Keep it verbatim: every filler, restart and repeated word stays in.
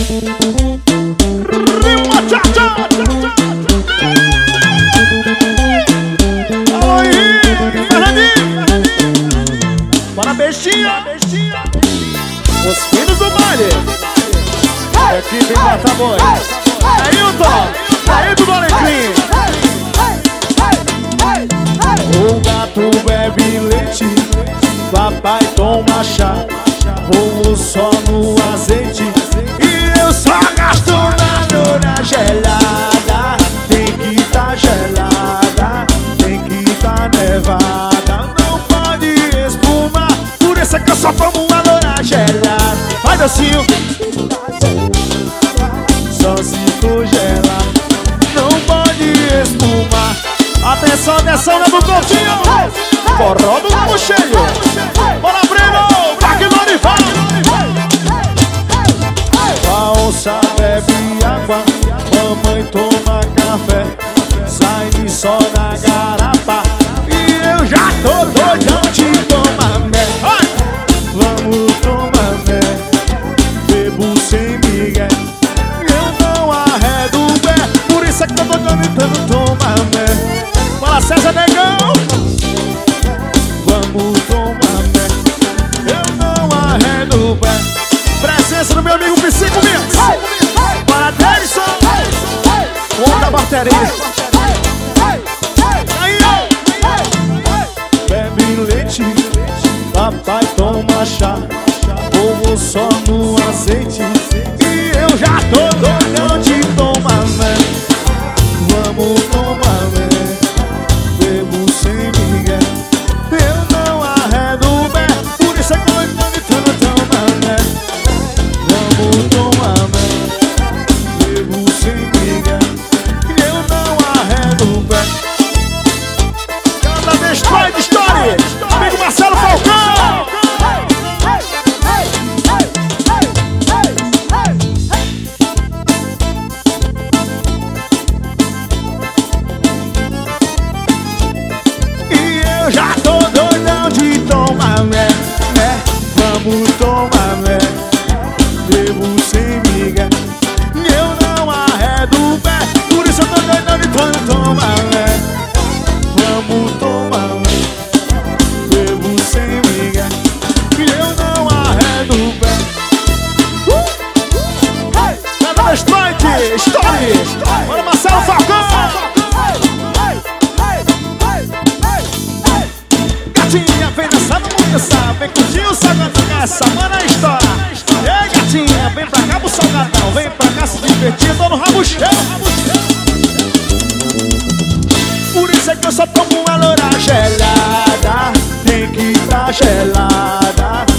Rima, tchá, tchá, tchá, alô, Henrique, Fernandinho. Bora, bestinha. Os filhos do baile. Equipe Mata Boi. Ailton, Ailton do Alecrim. O gato bebe leite, papai toma chá, vou só no azeite e eu só gasto na lona gelada. Tem que tá gelada, tem que tá nevada, não pode espumar, por isso é que eu só tomo uma lona gelada. Vai, docinho, só se for gelada, não pode espumar. Atenção, atenção, né, do Coutinho. Forró do Cabo Cheio. Bora, primo, Black Lorival. A onça bebe água, mamãe toma café, sai só na garapa e eu já tô doidão de tomar mé. Vamos tomar mé, bebo sem migué, eu não arredo o pé, por isso é que eu tô gritando tomar mé. Fala, César Negão. Vamos tomar mé, eu não arredo o pé. Presença do meu amigo Psico Mix. Para Derson, o da bateria. Aí, bebe leite, papai toma chá, ovo só no azeite e eu já tô doidão de tomar mé. Vamos tomar mé, bebo sem migué, eu não arredo o pé, por isso é que eu tô gritando tomar mé. Vamos tomar mé, bebo sem migué, eu não arredo o pé. Cada vez vai de história, amigo Marcelo Falcão. E eu já tô doidão de tomar mé, né? Vamos tomar mé, bebo sem migué, eu não arredo o pé, por isso eu tô doidão de tomar mé. Vamos tomar mé, bebo sem migué, eu não arredo o pé. Cada vez strike, story. Bora, Marcelo Falcão. Gatinha, vem nessa música, vem curtir o salgadão, essa mana é história. Ei, gatinha, vem pra cá pro salgadão, vem pra cá se divertir, tô no rabo cheio. Por isso é que eu só tomo uma loura gelada, tem que tá gelada,